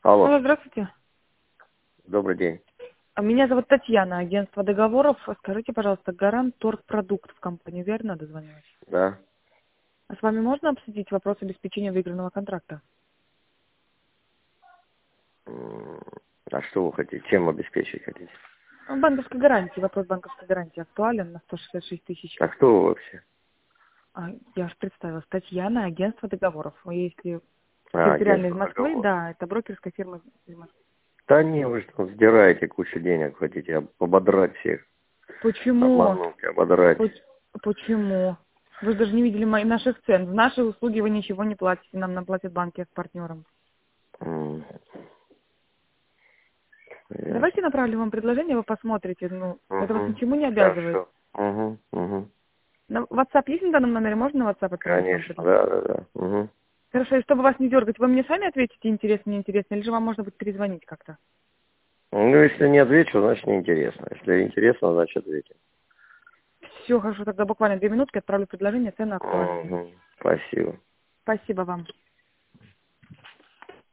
Алло, Алло, здравствуйте. добрый день. Меня зовут Татьяна, агентство договоров. Скажите, пожалуйста, Гарант Торгпродукт в компанию, верно дозвонилась? Да. А с вами можно обсудить вопрос обеспечения выигранного контракта? А что вы хотите? Чем обеспечить хотите? Банковской гарантии. Вопрос банковской гарантии актуален на 166 тысяч. А кто вы вообще? Я же представилась. Татьяна, агентство договоров. Если территориально из Агентство Москвы, договора. да, это брокерская фирма из Москвы. Да не, вы что, сдираете кучу денег, хотите ободрать всех. Почему? Обмануть, ободрать. Почему? Вы же даже не видели наших цен. В наши услуги вы ничего не платите. Нам наплатят банки с партнером. М, Давайте Ясно. направлю вам предложение, вы посмотрите. Ну, это вас Угу. ничему не обязывает. Хорошо. Угу, угу. На WhatsApp есть на данном номере? Можно на WhatsApp отправить вам Конечно, предложение? да, да, да. Угу. Хорошо, и чтобы вас не дергать, вы мне сами ответите, интересно, неинтересно, или же вам можно будет перезвонить как-то? Ну, если не отвечу, значит неинтересно. Если интересно, значит ответим. Все, хорошо, тогда буквально 2 минутки отправлю предложение, цены актуальны. Угу. Спасибо. Спасибо вам.